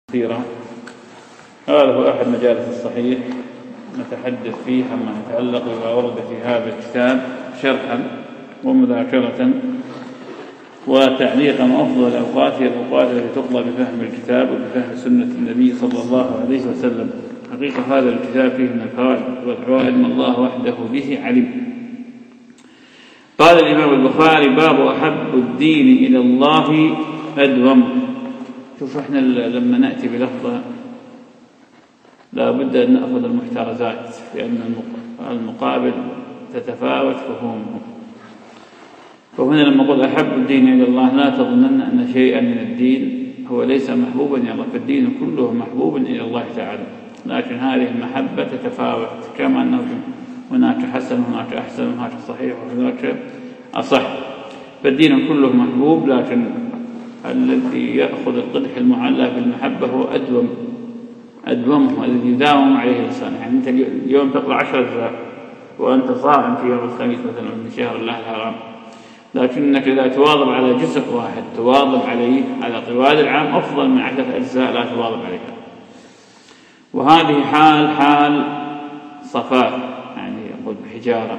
كثيرة. هذا هو أحد مجالس الصحيح نتحدث فيه عما يتعلق بما ورد في هذا الكتاب شرحا ومذاكرة وتعليقا. أفضل الأوقات هي الأوقات التي تقضى بفهم الكتاب وبفهم سنة النبي صلى الله عليه وسلم. حقيقة هذا الكتاب فيه من الفوائد والعوائد ما الله وحده به علم. قال الإمام البخاري: باب أحب الدين إلى الله أدوم. شوف احنا لما نأتي بلفظة لا بد أن نأخذ المحترزات، لأن المقابل تتفاوت فهمه. فهنا لما قل أحب الدين إلى الله لا تظنن أن شيئا من الدين هو ليس محبوبا إلى الله، فالدين كله محبوب إلى الله تعالى، لكن هذه المحبة تتفاوت، كما أنه هناك حسن وهناك أحسن وهناك صحيح وهناك أصح. فالدين كله محبوب، لكن الذي يأخذ القدح المعلى بالمحبة هو أدومه الذي يداوم عليه الإنسان. يعني أنت اليوم تقرأ 10 أجزاء وأنت صائم في يوم الخميس مثلا من شهر الله الحرام، لكنك إذا تواظب على جزء واحد تواظب عليه على طوال العام أفضل من 10 أجزاء لا تواظب عليها. وهذه حال صفاء، يعني يقول بحجارة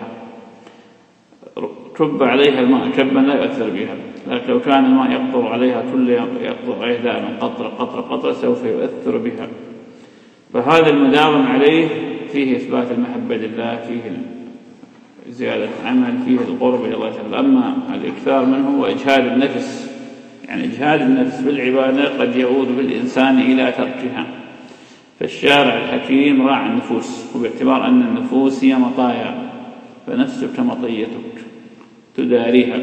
كب عليها الماء كبا لا يؤثر بها، لكن لو كان الماء يقطر عليها كل يوم يقطر عليها دائما قطرة سوف يؤثر بها. فهذا المداوم عليه فيه إثبات المحبة لله، فيه زيادة عمل، فيه القرب إلى الله تعالى. أما الإكثار منه وإجهاد النفس، يعني إجهاد النفس بالعبادة قد يعود بالإنسان إلى تركها. فالشارع الحكيم راعى النفوس، وباعتبار أن النفوس هي مطايا، فنفسك مطيتك تداريها.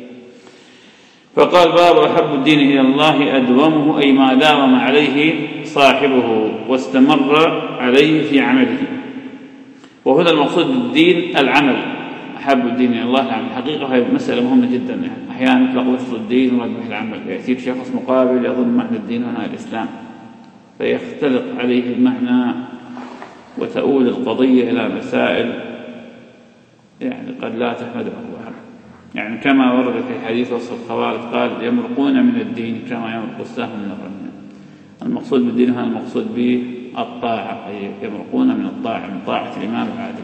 فقال: باب أحب الدين إلى الله أدومه، أي ما داوم عليه صاحبه واستمر عليه في عمله. وهنا المقصود بالدين العمل. أحب الدين إلى الله العمل. حقيقة هذه مسألة مهمة جدا. يعني أحيانا يطلق لفظ الدين ويراد به العمل، يأتي شخص مقابل يظن معنى الدين هنا الإسلام، فيختلط عليه المعنى وتؤول القضية إلى مسائل يعني قد لا تحمده الله. يعني كما ورد في حديث وصف الخوارج قال: يمرقون من الدين كما يمرق السهم من الرمية. المقصود بالدين هنا المقصود به الطاعة، أي يمرقون من الطاعة، من طاعة الإمام العادل.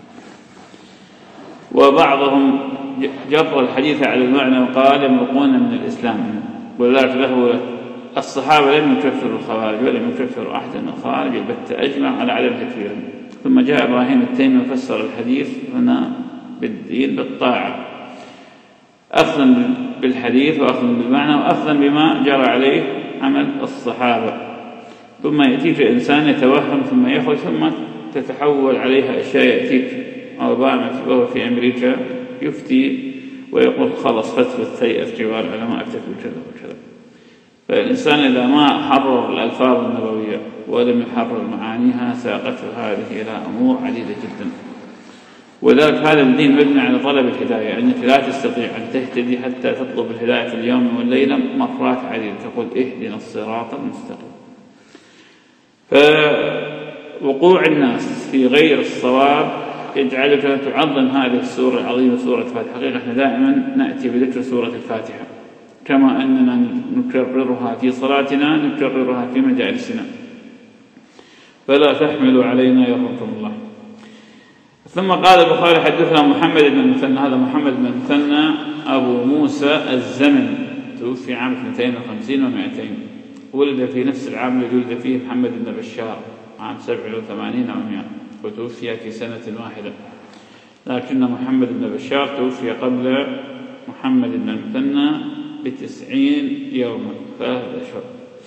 وبعضهم جر الحديث على المعنى وقال: يمرقون من الإسلام. ولذلك له الصحابة لم يكفروا الخوارج ولم يكفروا أحد من الخوارج، البتة أجمع على عدم تكفيرهم. ثم جاء إبراهيم التيمي وفسر الحديث هنا بالدين بالطاعة، أخذا بالحديث وأخذا بالمعنى وأخذا بما جرى عليه عمل الصحابة. ثم يأتيك إنسان يتوهم ثم يخرج ثم تتحول عليها أشياء. يأتيك أوباما وهو في أمريكا يفتي ويقول: خلص فتوى تيأس جوار العلماء اكتفوا كذا وكذا. فالإنسان إذا ما حرر الألفاظ النبوية ولم يحرر معانيها ساقته هذه إلى أمور عديدة جدا. وذلك هذا الدين مبني على طلب الهداية، أنك لا تستطيع أن تهتدي حتى تطلب الهداية في اليوم والليلة مرات عديدة، تقول: اهدنا الصراط المستقيم. فوقوع الناس في غير الصواب يجعلك تعظم هذه السورة العظيمة، سورة الفاتحة. حقيقة احنا دائما نأتي بذكر سورة الفاتحة، كما أننا نكررها في صلاتنا نكررها في مجالسنا، فلا تحملوا علينا يرحمكم الله. ثم قال البخاري: حدثنا محمد بن المثنى. هذا محمد بن المثنى أبو موسى الزمن، توفي عام 52 و200. ولد في نفس العام الذي ولد فيه محمد بن بشار عام 87 و100، وتوفي في سنة واحدة. لكن محمد بن بشار توفي قبل محمد بن المثنى ب90 يوما 3 أشهر،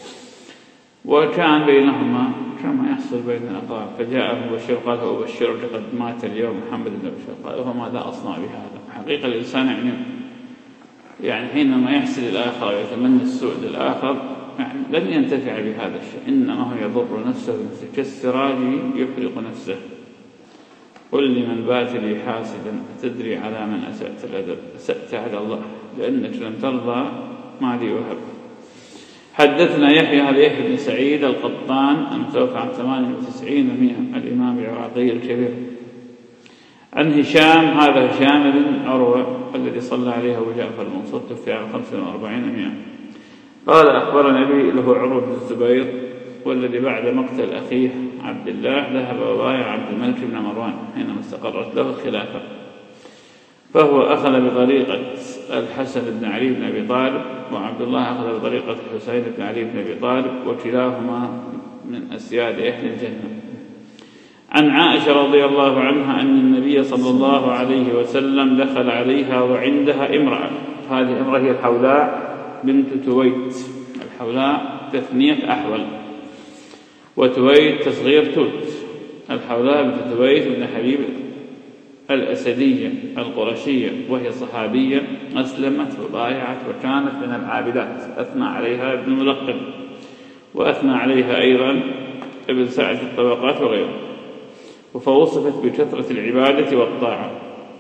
وكان بينهما كما يحصل بين الأقارب. فجاءه مبشر قال: أبشرك قد مات اليوم محمد بن بشار. قال: فماذا أصنع بهذا؟ حقيقة الإنسان يعني حينما يحسد الآخر ويتمنى السوء للآخر يعني لن ينتفع بهذا الشيء، إنما هو يضر نفسه كالسراج يحرق نفسه. قل لمن بات لي حاسدا تدري على من أسأت الأدب؟ أسأت على الله، لأنك لم ترضى ما لي وهب. حدثنا يحيى بن سعيد القطان المتوفى عام 98 و100، الإمام العراقي الكبير. عن هشام، هذا هشام بن عروة الذي صلى عليه أبو جعفر المنصور، توفي عام 45 و100. قال: أخبرنا أبي له عروة بن الزبير والذي بعد مقتل أخيه عبد الله ذهب وبايع عبد الملك بن مروان حينما استقرت له الخلافة، فهو أخذ بطريقة الحسن بن علي بن أبي طالب، وعبد الله أخذ بطريقة الحسين بن علي بن أبي طالب، وكلاهما من أسياد أهل الجنة. عن عائشة رضي الله عنها أن النبي صلى الله عليه وسلم دخل عليها وعندها امرأة، هذه الامرأة هي الحولاء بنت تويت. الحولاء تثنية أحول، وتويت تصغير توت. الحولاء بنت تويت بن حبيب الأسدية القرشية، وهي صحابية أسلمت وبايعت وكانت من العابدات، أثنى عليها ابن ملقب، وأثنى عليها أيضا ابن سعد في الطبقات وغيره، فوصفت بكثرة العبادة والطاعة.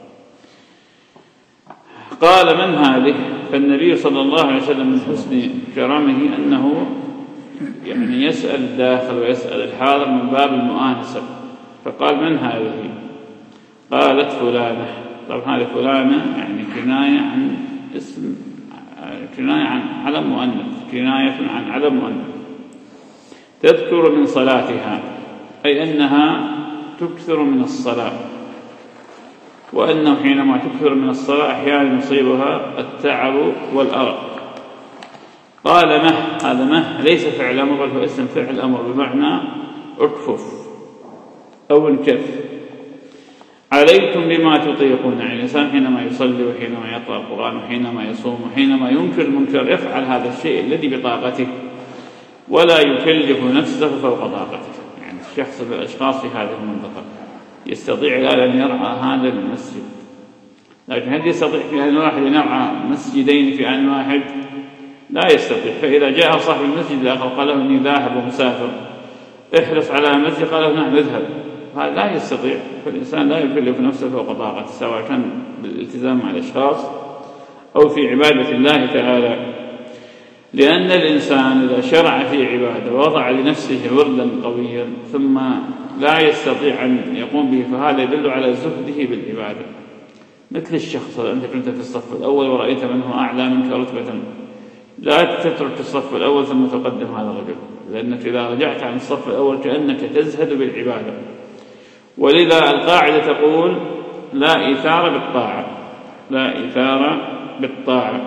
قال: من هذه؟ فالنبي صلى الله عليه وسلم من حسن كرمه أنه يعني يسأل الداخل ويسأل الحاضر من باب المؤانسة، فقال: من هذه؟ قالت: فلانة. طبعا هذه فلانة يعني كناية عن اسم، كناية عن علم مؤنث، كناية عن علم مؤنث. تذكر من صلاتها، أي أنها تكثر من الصلاة، وأنه حينما تكثر من الصلاة أحيانا يصيبها التعب والأرق. قال: مه، هذا مه ليس فعل أمر بل هو اسم فعل أمر بمعنى اكفف أو الكف. عليكم بما تطيقون، يعني الإنسان حينما يصلي وحينما يقرأ القرآن وحينما يصوم وحينما ينكر المنكر يفعل هذا الشيء الذي بطاقته، ولا يكلف نفسه فوق طاقته. يعني الشخص بالأشخاص في هذه المنطقة يستطيع الآن أن يرعى هذا المسجد، لكن هل يستطيع في آن واحد أن يرعى مسجدين في آن واحد؟ لا يستطيع. فإذا جاء صاحب المسجد الآخر قال له: إني ذاهب ومسافر، احرص على مسجد، قال له: نعم اذهب. هذا لا يستطيع. فالإنسان لا يكلف نفسه فوق طاقته، سواء كان بالالتزام مع الأشخاص أو في عبادة الله تعالى، لأن الإنسان إذا شرع في عبادة ووضع لنفسه وردا قويا ثم لا يستطيع أن يقوم به، فهذا يدل على زهده بالعبادة. مثل الشخص، أنت كنت في الصف الأول ورأيت من هو أعلى منك رتبة، لا تترك الصف الأول ثم تقدم هذا الرجل، لأنك إذا رجعت عن الصف الأول كأنك تزهد بالعبادة. ولذا القاعدة تقول: لا إيثار بالطاعة، لا إيثار بالطاعة.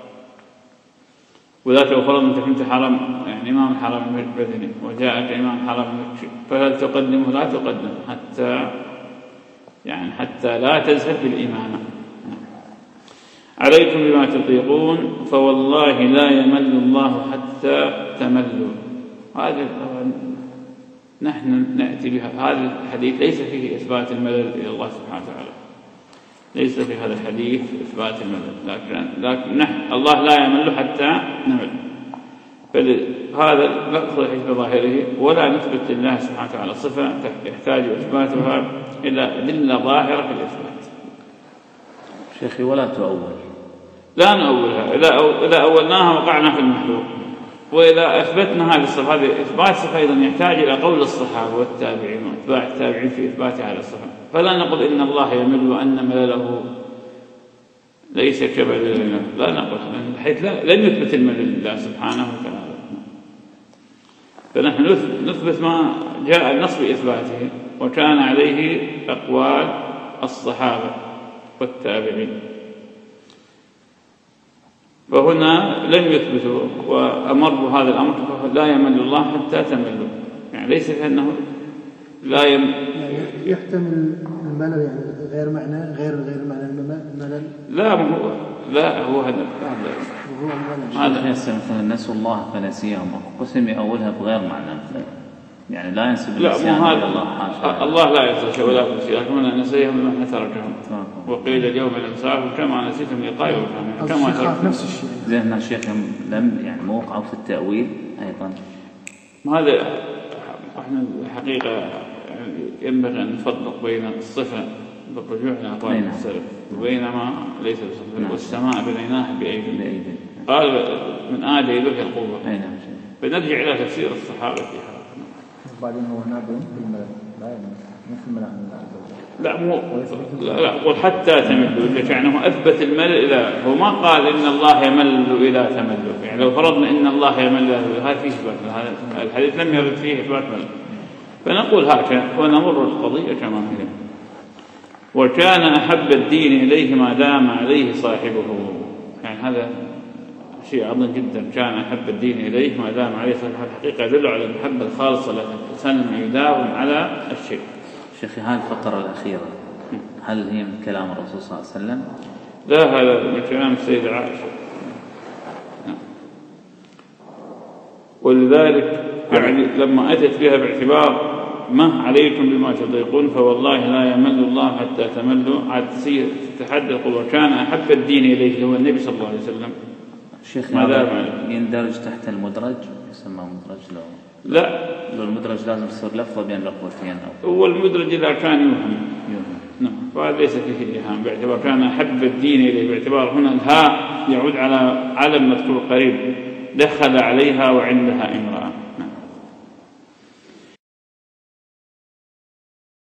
وذات لو فرض أنت كنت حرم، يعني إمام الحرم المدني وجاءك إمام حرم مكي، فهل تقدمه؟ لا تقدم حتى لا تزهد بالإمامة. عليكم بما تطيقون فوالله لا يمل الله حتى تملوا. هذا نحن نأتي بها. هذا الحديث ليس فيه إثبات الملل إلى الله سبحانه وتعالى، ليس في هذا الحديث إثبات الملل، لكن الله لا يمل حتى نمل. فهذا نأخذ الحديث بظاهره ولا نثبت لله سبحانه وتعالى صفة يحتاج إثباتها إلى أدلة ظاهرة في الإثبات. شيخي ولا تؤول، لا نؤولها. إذا أولناها وقعنا في المحذور، وإذا أثبتنا هذه الصفة، هذه إثبات صفة أيضا يحتاج إلى قول الصحابة والتابعين وأتباع التابعين في إثبات هذه الصفة. فلا نقول إن الله يمل وأن ملله ليس كمللنا، لا نقول، حيث لن يثبت الملل لله سبحانه وتعالى. فنحن نثبت ما جاء النص بإثباته وكان عليه أقوال الصحابة والتابعين. فهنا لم يثبتوا وأمروا هذا الأمر، لا يمل الله حتى تملوا، يعني ليس كأنه لا يعني يحتمل الملل، يعني غير معنى معنى الملل. لا هو هذا هذا مثلا نسوا الله فنسيهم، قسم أولها بغير معنى، يعني لا ينسب النسيان إلى الله. الله لا ينسى شيء ولا ينسى، لكن نسيهم لما تركهم، وقيل اليوم ننساكم كما نسيتم لقاء يومكم كما تركتم. نفس الشيء. زين الشيخ لم يعني موقعوا في التأويل أيضا. هذا احنا الحقيقة ينبغي أن نفرق بين الصفة بالرجوع إلى أقوال السلف وبينما ليس بصفة. والسماء بنيناها بأيدي، قال من آل يدرك القوة. فنرجع إلى تفسير الصحابة في هذا. بعدين هو نابل بالملل لا يمل. لا مو لا قل حتى تمل، يعني هو أثبت الملل إلى، هو ما قال إن الله يمل إلى تمل. يعني لو فرضنا إن الله يمل هذا فيه إثبات، هذا الحديث لم يرد فيه إثبات ملل، فنقول هكذا ونمر القضية كما هي. وكان أحب الدين إليه ما دام عليه صاحبه، يعني هذا شيء عظيم جدا. كان أحب الدين إليه ما دام عليه صاحبه، الحقيقة يدل على المحبة الخالصة للإنسان لما يداوم على الشيء. شيخي هذه الفترة الأخيرة هل هي من كلام الرسول صلى الله عليه وسلم؟ لا، هذا من كلام السيدة عائشة. ولذلك يعني لما أتت بها باعتبار ما عليكم بما تضيقون فوالله لا يمل الله حتى تملوا، عاد تتحدى القلوب. وكان أحب الدين إليه هو النبي صلى الله عليه وسلم. شيخ يندرج تحت المدرج، يسمى مدرج لو لا، لو المدرج لازم تصير لفظة بين لفظتين هو المدرج إذا كان يوهم. نعم، فهذا ليس فيه إيهام، باعتبار كان أحب الدين إليه، باعتبار هنا الهاء يعود على علم مذكور قريب دخل عليها وعندها امرأة.